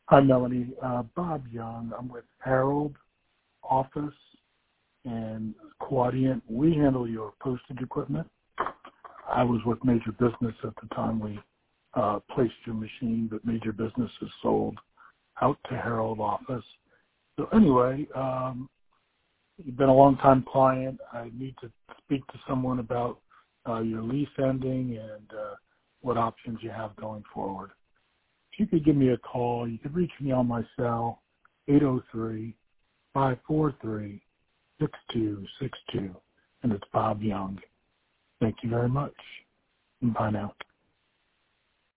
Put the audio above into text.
Hi, Melanie. Bob Young. I'm with Harold Office and Quadient. We handle your postage equipment. I was with Major Business at the time we placed your machine, but Major Business is sold out to Harold Office. So anyway, you've been a long-time client. I need to speak to someone about your lease ending and what options you have going forward. If you could give me a call, you could reach me on my cell, 803-543-6262, and it's Bob Young. Thank you very much. Bye now.